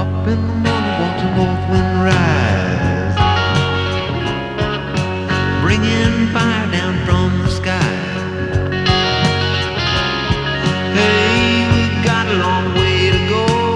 Up in the morning, watch the north wind rise, bringing fire down from the sky.